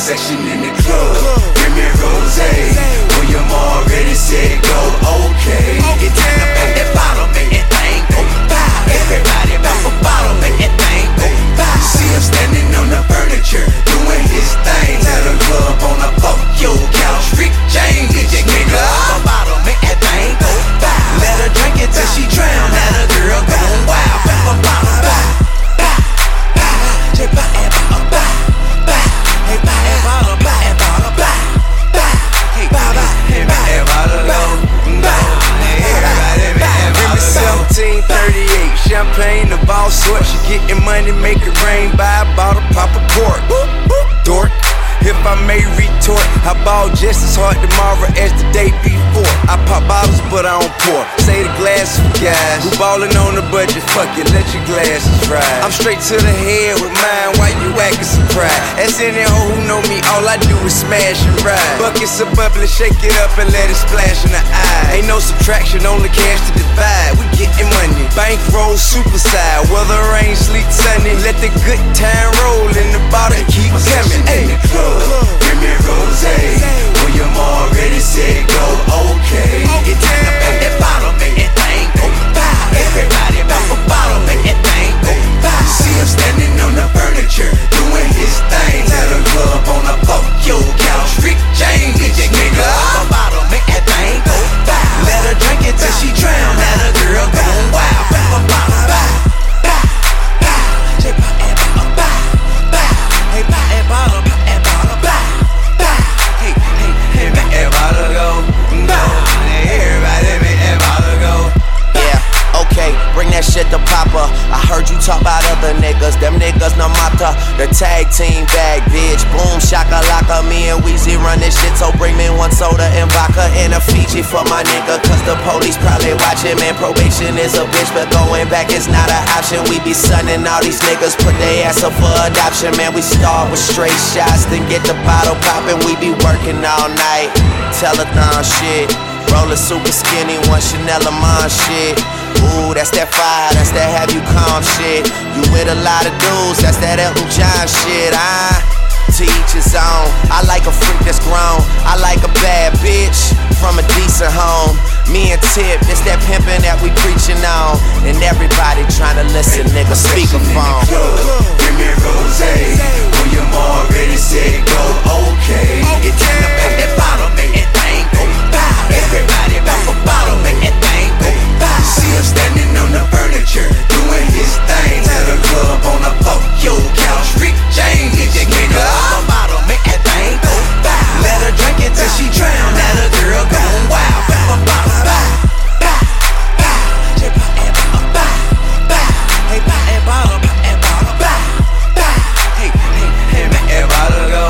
section in the club. Bring me rose. William already said go, okay. It's time to pop that bottle, make that thing go by. Everybody pop a bottle, make that thing go by. See him standing on the furniture, doing his thing. Tell the club on the fuck your couch, Rick James. Get your nigga up a bottle, make that thing go by. Let her drink it till she drown, let a girl go wild. Pop a bottle, bye, bye, bye. Just buy that bottle, bye, bye. Hey, buy that bottle, buy that bottle, bye, bye. Hey, buy that bottle, go, Everybody, 1738, champagne, the ball sort. She getting money, make it rain, buy a bottle, pop a cork. Dork. If I may retort, I ball just as hard tomorrow as the day before. I pop bottles, but I don't pour. Say the glass for guys who ballin' on the budget. Fuck it, let your glasses ride. I'm straight to the head with mine. Why you acting surprised? As any hoe who know me, all I do is smash and ride. Buckets of bubbly, shake it up and let it splash in the eye. Ain't no subtraction, only cash to divide. We getting money, bankroll, super side. Whether rain, sleet, sunny, let the good time roll in the bottle and keep coming. Hey. Bring me rose. William already said go, okay. It's time to pop that bottle, make that thing go by. Everybody pop a bottle, make that thing go by. See him standing on the furniture, doing his thing. Tell the club on the fuck your couch, Rick James. Get your nigga up a bottle, make that thing go by. Let her drink it till she drown, let a girl go wild. Pop a bottle, bye, bye, bye. Just pop that bottle, bye, bye. Hey, pop that bottle, pop that bottle, bye, bye. Hey, make that bottle go, everybody make that bottle go. Yeah, okay, bring that shit to Papa. I heard you talk about other niggas, them niggas no matter. The tag team bag, bitch. Boom, shaka laka. Me and Weezy run this shit, so bring me one soda and vodka and a Fiji for my nigga. Cause the police probably watching, man. Probation is a bitch, but going back is not an option. We be sunning all these niggas, put their ass up for adoption, man. We start with straight shots, then get the bottle poppin'. We be working all night, telethon shit. Rollin' super skinny, one Chanel Amon shit. Ooh, that's that fire, that's that have you calm shit. You with a lot of dudes, that's that Elton John shit. To each his own. I like a freak that's grown. I like a bad bitch from a decent home. Me and Tip, it's that pimpin' that we preachin' on. And everybody tryna listen, nigga, speakerphone. Bring me rose. William already said go, okay. It's time to pop that bottle, make that thing go by. Everybody pop a bottle, make that thing go by. See him standing on the furniture, doing his thing. Tell the club on the fuck your couch, Rick James. Get your nigga up a bottle, make that thing go by. Let her drink it till she drown, let a girl go wild. Pop a bottle, bye, bye, bye. Just pop that bottle, bye, bye. Hey, pop that bottle, bye, bye. Hey, make that bottle go,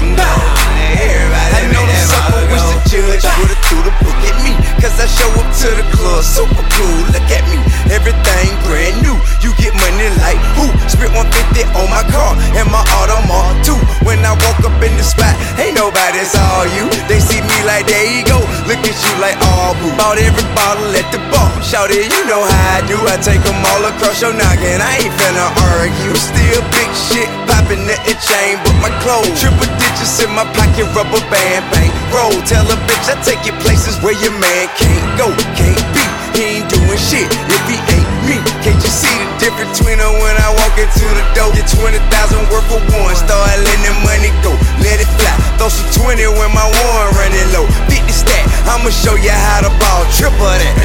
everybody make that bottle go. Judge would've threw the book at me, cause I show up to the club super cool. Look at me, everything brand new. You get money like who? Spit 150 on my car and my Audemars too. When I walk up in the spot, ain't nobody, it's all you. They see me like, there you go. Look at you like, oh boo. Bought every bottle at the bar. Shout it, you know how I do. I take them all across your noggin. I ain't finna argue. Still big shit, poppin' at the chain, but my clothes. Triple digits in my pocket, rubber band, bang, roll. Tell a bitch I take you places where your man can't go, can't be. He ain't doing shit if he ain't me. Can't you see the difference between her when I walk into the door? Get 20,000 worth for one, start letting the money go. Let it fly, throw some 20 when my one running low. 50 stack, I'ma show you how to ball, triple that.